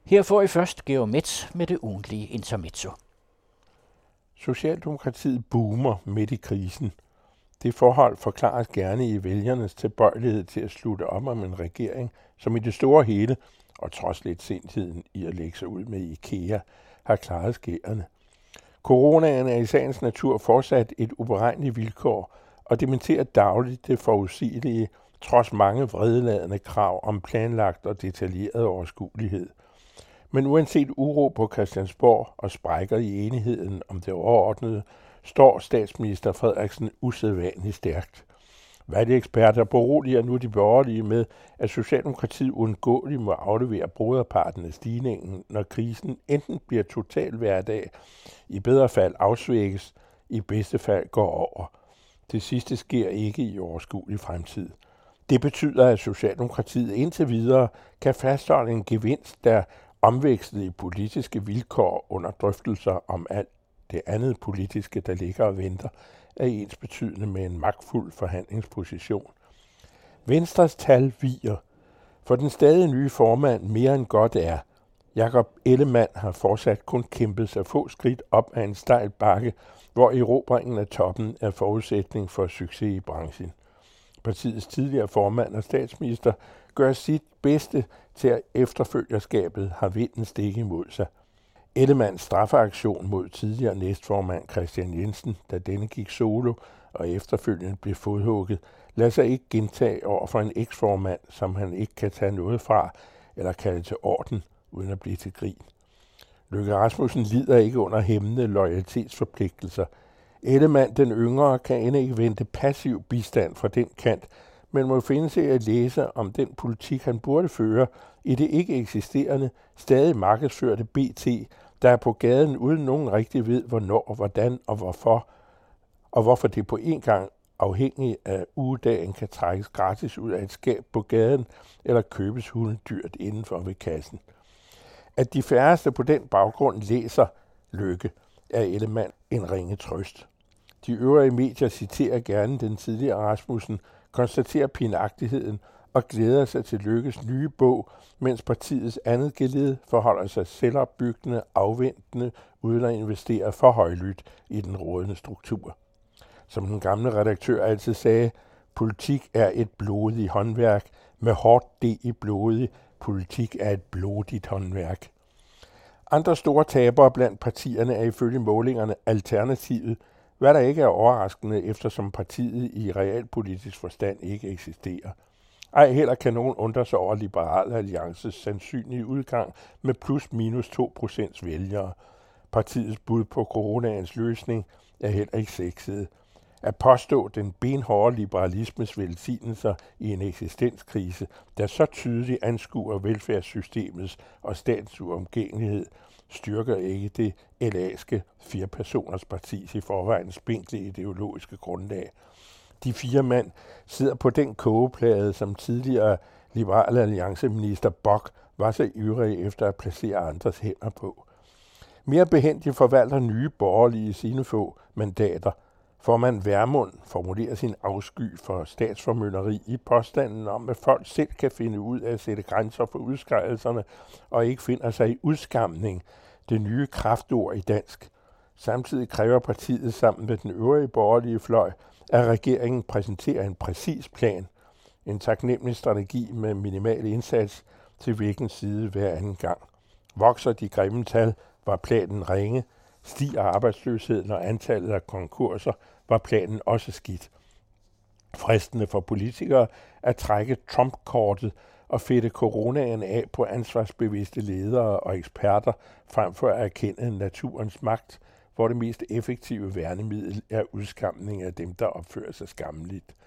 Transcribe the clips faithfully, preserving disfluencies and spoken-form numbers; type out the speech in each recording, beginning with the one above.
Her får I først Georg Metz med det ugentlige intermezzo. Socialdemokratiet boomer midt i krisen. Det forhold forklares gerne i vælgernes tilbøjelighed til at slutte op om en regering, som i det store hele, og trods lidt sindtiden i at lægge sig ud med IKEA, har klaret skærene. Coronaen er i sagens natur fortsat et uberegneligt vilkår, og dementerer dagligt det forudsigelige, trods mange vredeladende krav om planlagt og detaljeret overskuelighed. Men uanset uro på Christiansborg og sprækker i enigheden om det overordnede, står statsminister Frederiksen usædvanligt stærkt. Valgeksperter beroliger nu de borgerlige med, at Socialdemokratiet uundgåeligt må aflevere broderparten af stigningen, når krisen enten bliver total hverdag, i bedre fald afsvækkes, i bedste fald går over. Det sidste sker ikke i overskuelig fremtid. Det betyder, at Socialdemokratiet indtil videre kan fastholde en gevinst, der omvekslede politiske vilkår under drøftelser om alt det andet politiske, der ligger og venter, er ensbetydende med en magtfuld forhandlingsposition. Venstres tal viger, for den stadig nye formand mere end godt er. Jakob Ellemann har fortsat kun kæmpet sig få skridt op ad en stejl bakke, hvor erobringen af toppen er forudsætning for succes i branchen. Partiets tidligere formand og statsminister gør sit bedste til, at efterfølgerskabet har vinden stik imod sig. Ellemanns straffeaktion mod tidligere næstformand Kristian Jensen, da denne gik solo og efterfølgende blev fodhugget, lader sig ikke gentage over for en eksformand, som han ikke kan tage noget fra eller kalde til orden, uden at blive til grin. Løkke Rasmussen lider ikke under hæmmende loyalitetsforpligtelser. Ellemann, den yngre, kan endnu ikke vente passiv bistand fra den kant, men må finde sig at læse om den politik, han burde føre i det ikke eksisterende, stadig markedsførte B T, der er på gaden uden nogen rigtig ved, hvornår, hvordan og hvorfor, og hvorfor det på en gang afhængig af ugedagen kan trækkes gratis ud af et skab på gaden eller købes hundedyrt indenfor ved kassen. At de færreste på den baggrund læser Løkke, er Ellemann en ringe trøst. De øvrige medier citerer gerne den tidligere Rasmussen, konstaterer pinagtigheden og glæder sig til Løkkes nye bog, mens partiets andet geled forholder sig selvopbyggende, afventende, uden at investere for højlydt i den rådende struktur. Som den gamle redaktør altid sagde, politik er et blodigt håndværk, med hårdt D i blodig, politik er et blodigt håndværk. Andre store tabere blandt partierne er ifølge målingerne Alternativet, hvad der ikke er overraskende, eftersom partiet i realpolitisk forstand ikke eksisterer. Ej heller kan nogen undre sig over Liberal Alliances sandsynlige udgang med plus minus to procent vælgere. Partiets bud på coronaens løsning er heller ikke sexet. At påstå den benhårde liberalismes velsignelser i en eksistenskrise, der så tydeligt anskuer velfærdssystemets og statens uomgængelighed, styrker ikke det L A'ske firepersoners partis i forvejen spinkle ideologiske grundlag. De fire mand sidder på den kogeplade, som tidligere Liberal Alliance-minister Bock var så ivrig efter at placere andres hænder på. Mere behændigt forvalter nye borgerlige sine få mandater. Formand Vermund formulerer sin afsky for statsformynderi i påstanden om, at folk selv kan finde ud af at sætte grænser for udskrædelserne og ikke finder sig i udskamning, det nye kraftord i dansk. Samtidig kræver partiet sammen med den øvrige borgerlige fløj, at regeringen præsenterer en præcis plan, en taknemmelig strategi med minimal indsats til hvilken side hver anden gang. Vokser de grimme tal, var planen ringe. Stiger arbejdsløsheden og antallet af konkurser, var planen også skidt. Fristende for politikere at trække Trump-kortet og fedte coronaen af på ansvarsbevidste ledere og eksperter, frem for at erkende naturens magt, hvor det mest effektive værnemiddel er udskamning af dem, der opfører sig skammeligt.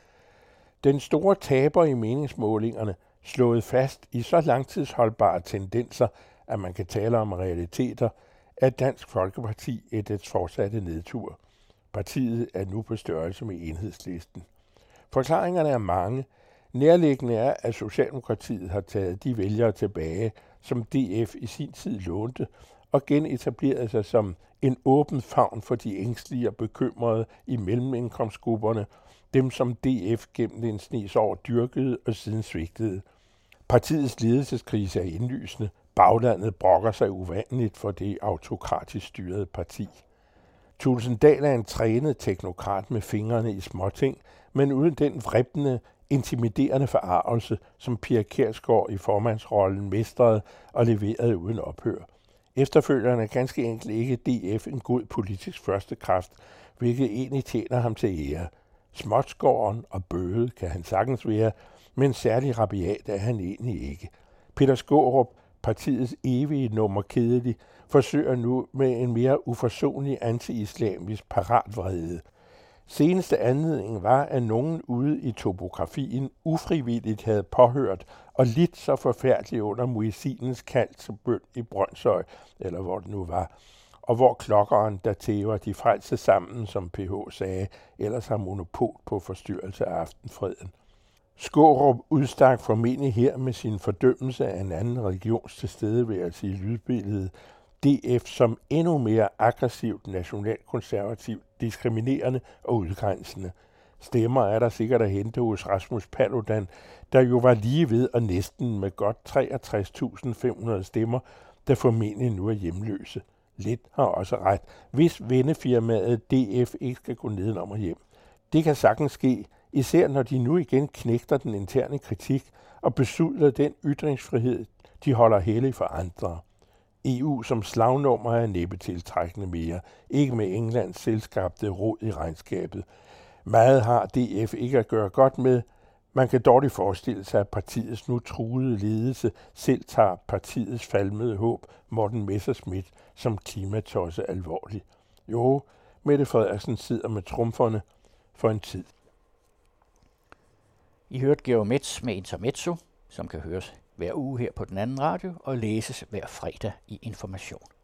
Den store taber i meningsmålingerne, slået fast i så langtidsholdbare tendenser, at man kan tale om realiteter, er Dansk Folkeparti et dets fortsatte nedtur. Partiet er nu på størrelse med Enhedslisten. Forklaringerne er mange. Nærliggende er, at Socialdemokratiet har taget de vælgere tilbage, som D F i sin tid lånte, og genetableret sig som en åben favn for de ængstlige og bekymrede i mellemindkomstgrupperne, dem som D F gennem en snes år dyrkede og siden svigtede. Partiets ledelseskrise er indlysende. baglandet brokker sig uvanligt for det autokratisk styrede parti. Thulesen Dahl er en trænet teknokrat med fingrene i småting, men uden den vrippende, intimiderende forargelse, som Pia Kjærsgaard i formandsrollen mestrede og leverede uden ophør. Efterfølgerne er ganske enkelt ikke D F en god politisk førstekraft, hvilket egentlig tjener ham til ære. Småtskåren og bøget kan han sagtens være, men særlig rabiat er han egentlig ikke. Peter Skaarup, partiets evige nummer kedelig, forsøger nu med en mere uforsonlig anti-islamisk paratvrede. Seneste anledning var, at nogen ude i topografien ufrivilligt havde påhørt og lidt så forfærdeligt under muezinens kald til bøn i Brønshøj, eller hvor det nu var, og hvor klokkeren, der tæver de frelste sammen, som P H sagde, ellers har monopol på forstyrrelse af aftenfreden. Skaarup udstak formentlig her med sin fordømmelse af en anden religions tilstedeværelse i lydbilledet, D F som endnu mere aggressivt, nationalkonservativt, diskriminerende og udgrænsende. Stemmer er der sikkert at hente hos Rasmus Paludan, der jo var lige ved og næsten med godt treogtres tusind fem hundrede stemmer, der formentlig nu er hjemløse. Lidt har også ret, hvis vennefirmaet D F ikke skal gå nedenom og hjem. Det kan sagtens ske, især når de nu igen knægter den interne kritik og besudler den ytringsfrihed, de holder hellig for andre. E U som slagnummer er næppe tiltrækkende mere, ikke med Englands selskabte rod i regnskabet. Meget har D F ikke at gøre godt med. Man kan dårligt forestille sig, at partiets nu truede ledelse selv tager partiets falmede håb, Morten Messerschmidt, som klimatosse alvorligt. Jo, Mette Frederiksen sidder med trumferne for en tid. I hørte Georg Metz med Intermezzo, som kan høres hver uge her på den anden radio og læses hver fredag i Information.